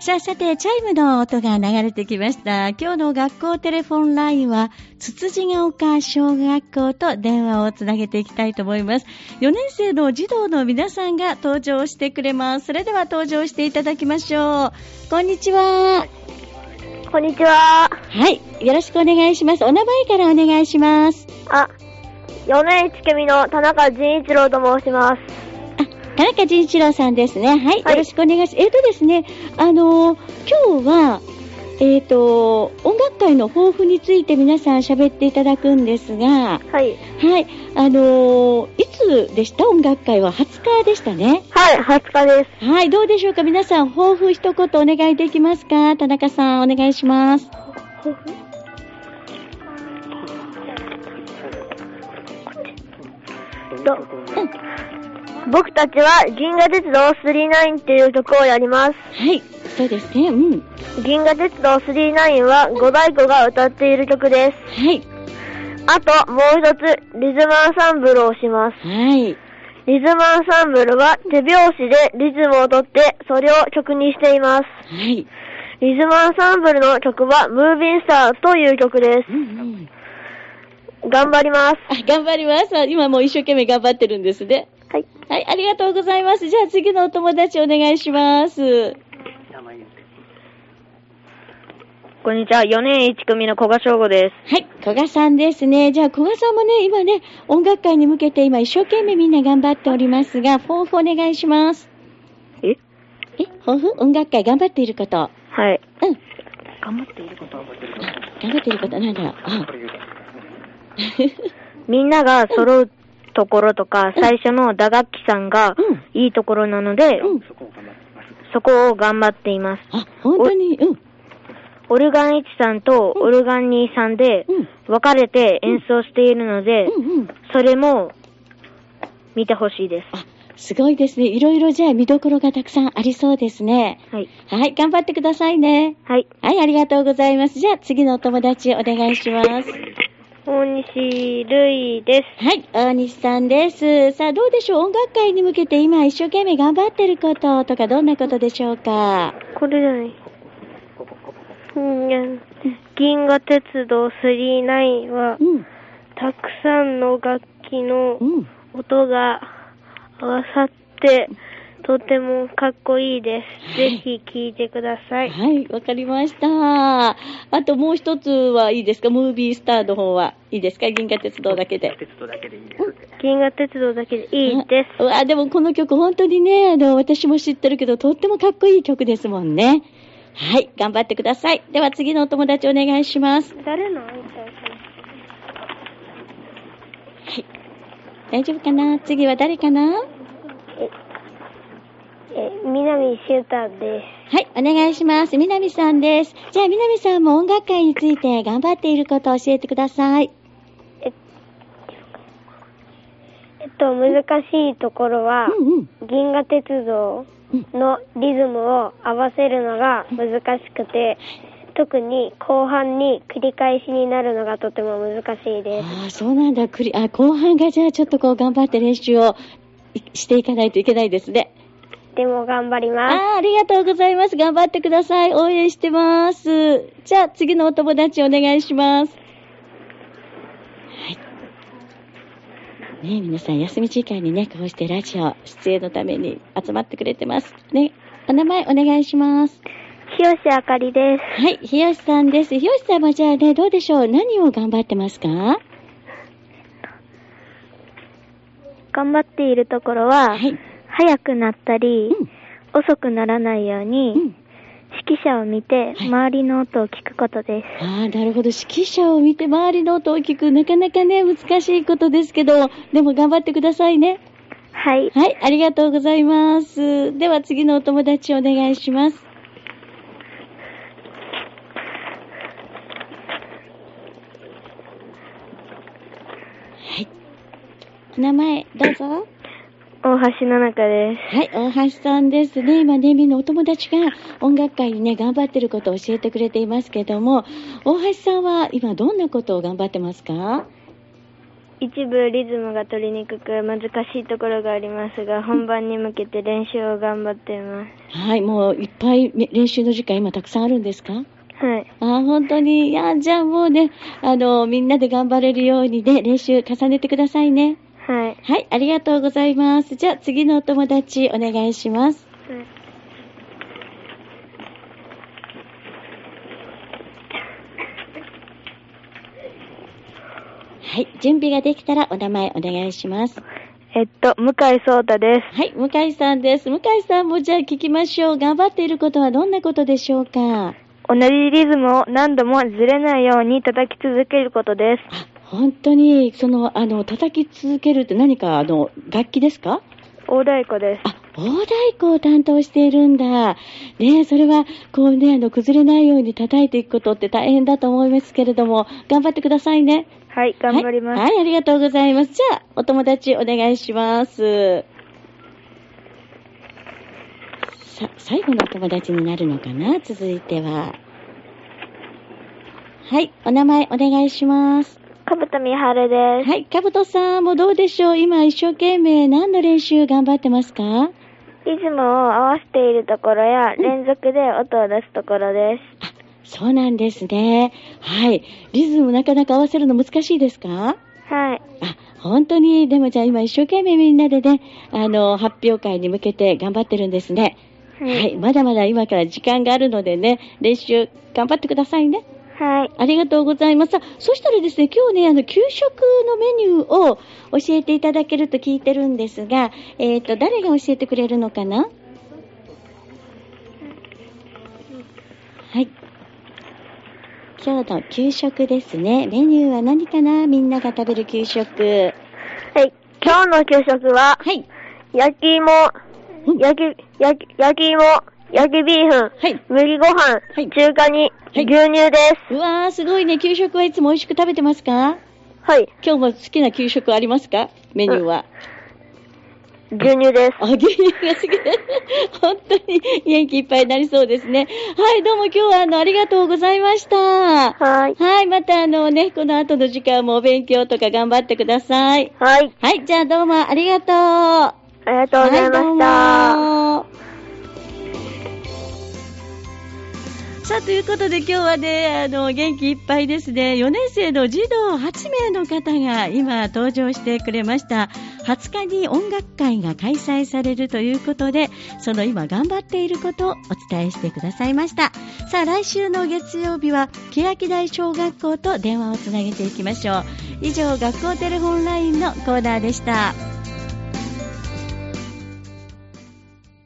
さあ、さて、チャイムの音が流れてきました。今日の学校テレフォンラインは、つつじが丘小学校と電話をつなげていきたいと思います。4年生の児童の皆さんが登場してくれます。それでは登場していただきましょう。こんにちは。 こんにちは。 はい、よろしくお願いします。お名前からお願いします。 4年1組の田中仁一郎と申します。 田中仁一郎さんですね。はい、はい、よろしくお願いします。ですね、今日は、音楽会の抱負について皆さん喋っていただくんですが、 はい。 はい、いつでした？音楽会は20日でしたね。 はい、20日です。 はい、どうでしょうか？皆さん、抱負一言お願いできますか？田中さん、お願いします。 僕たちは銀河鉄道999っていう曲をやります。 はい、そうですね。 銀河鉄道999は五太鼓が歌っている曲です。 はい。 あともう一つリズムアンサンブルをします。 はい。 リズムアンサンブルは手拍子でリズムをとってそれを曲にしています。 はい。 リズムアンサンブルの曲はムービンスターという曲です。頑張ります。 頑張ります。今もう一生懸命頑張ってるんですね。 はい。 はい、ありがとうございます。じゃあ次のお友達お願いします。 こんにちは。4年1組の古賀翔吾です。 はい、古賀さんですね。じゃあ古賀さんもね、今ね、音楽会に向けて今一生懸命みんな頑張っておりますが、抱負お願いします。抱負？音楽会頑張っていること。 はい。 頑張っていることなんだろう。 みんなが揃うところとか、最初の打楽器さんがいいところなので、そこを頑張っています。 本当に？ オルガン1さんとオルガン2さんで分かれて演奏しているので、それも見てほしいです。 すごいですね。いろいろじゃあ見どころがたくさんありそうですね。 はい。 はい、頑張ってくださいね。 はい。 はい、ありがとうございます。じゃあ次のお友達お願いします。 大西るいです。 はい、大西さんです。さあ、どうでしょう？音楽会に向けて今一生懸命頑張ってることとかどんなことでしょうか？ これじゃない。銀河鉄道999は、たくさんの楽器の音が合わさって、とてもかっこいいです。ぜひ聴いてください。 はい、わかりました。あともう一つはいいですか？ムービースターの方はいいですか？銀河鉄道だけで。 銀河鉄道だけでいいです。 でもこの曲本当にね、私も知ってるけど、とってもかっこいい曲ですもんね。はい、頑張ってください。では次のお友達お願いします。 誰の？はい、 大丈夫かな？次は誰かな？ 南修太です。 はい、お願いします。南さんです。じゃあ南さんも音楽会について頑張っていることを教えてください。 難しいところは、銀河鉄道のリズムを合わせるのが難しくて、特に後半に繰り返しになるのがとても難しいです。 そうなんだ。後半がじゃあちょっと頑張って練習をしていかないといけないですね。 でも頑張ります。 ありがとうございます。頑張ってください。応援してます。じゃあ次のお友達お願いします。皆さん休み時間にね、こうしてラジオ出演のために集まってくれてますね。お名前お願いします。 日吉あかりです。 はい、日吉さんです。日吉さんもじゃあね、どうでしょう？何を頑張ってますか？ 頑張っているところは、早くなったり、遅くならないように、指揮者を見て周りの音を聞くことです。 なるほど。指揮者を見て周りの音を聞く。なかなかね、難しいことですけど、でも頑張ってくださいね。 はい。 はい、ありがとうございます。では次のお友達お願いします。はい。お名前、どうぞ。 大橋の中です。 はい、大橋さんですね。今ね、みんなお友達が音楽会にね、頑張ってることを教えてくれていますけども、大橋さんは今どんなことを頑張ってますか？ 一部リズムが取りにくく難しいところがありますが、本番に向けて練習を頑張っています。 はい、もういっぱい練習の時間今たくさんあるんですか？ はい。 本当に。いや、じゃあもうね、みんなで頑張れるようにね、練習重ねてくださいね。 はい。 はい、ありがとうございます。じゃあ次のお友達お願いします。はい。はい、準備ができたらお名前お願いします。 向井聡太です。 はい、向井さんです。向井さんもじゃあ聞きましょう。頑張っていることはどんなことでしょうか？ 同じリズムを何度もずれないように叩き続けることです。 本当に、叩き続けるって何か、楽器ですか？ 大太鼓です。 大太鼓を担当しているんだ。ね、それは、こうね、崩れないように叩いていくことって大変だと思いますけれども、頑張ってくださいね。 はい、頑張ります。 はい、ありがとうございます。じゃあ、お友達お願いします。最後のお友達になるのかな？続いては。はい、お名前お願いします。 かぶとみはるです。 はい、かぶとさんもどうでしょう？今一生懸命何の練習頑張ってますか？ リズムを合わせているところや、連続で音を出すところです。 そうなんですね。はい。リズムなかなか合わせるの難しいですか？ はい。 本当に、でもじゃあ今一生懸命みんなでね、発表会に向けて頑張ってるんですね。はい。まだまだ今から時間があるのでね、練習頑張ってくださいね。 はい。 ありがとうございます。そしたらですね、今日ね、給食のメニューを教えていただけると聞いてるんですが、誰が教えてくれるのかな？はい。今日の給食ですね。メニューは何かな？みんなが食べる給食。 はい。今日の給食は、はい。焼き芋、焼き芋、焼きビーフン、はい、麦ご飯、はい、中華に、はい、牛乳です。 うわー、すごいね。給食はいつも美味しく食べてますか？ はい。 今日も好きな給食ありますか？メニューは。 牛乳です。 牛乳が好きで本当に元気いっぱいになりそうですね。はい、どうも今日はありがとうございました。 はい。 はい、またこの後の時間もお勉強とか頑張ってください。 はい。 はい、じゃあどうもありがとう。 ありがとうございました。はい、 さあ、ということで今日はね、元気いっぱいですね。4年生の児童8名の方が今登場してくれました。20日に音楽会が開催されるということで、その今頑張っていることをお伝えしてくださいました。さあ、来週の月曜日は、欅台小学校と電話をつなげていきましょう。以上、学校テレホンラインのコーナーでした。